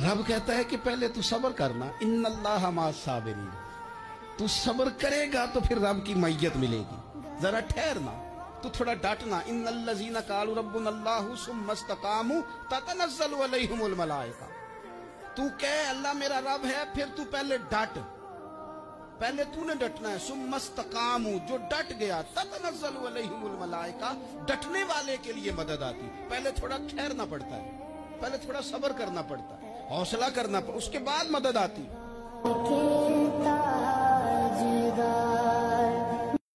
रब कहता है कि पहले तू सब्र करना, इन्नल्लाह मास साबिरीन। तू सब्र करेगा तो फिर रब की मैयत मिलेगी। जरा ठहरना, तू थोड़ा डटना। इन्नल्लज़ीना क़ालू रब्बुनल्लाहु सुम्मा इस्तक़ामू ततनज़्ज़लु अलैहिमुल मलाइका। तू कह अल्लाह मेरा रब है, फिर तू पहले डट, पहले तूने डटना है। सुम्मा इस्तक़ामू, जो डट गया, ततनज़्ज़लु अलैहिमुल मलाइका, डटने वाले के लिए मदद आती। पहले थोड़ा ठहरना पड़ता है, पहले थोड़ा सब्र करना पड़ता है, हौसला करना पड़ता, उसके बाद मदद आती।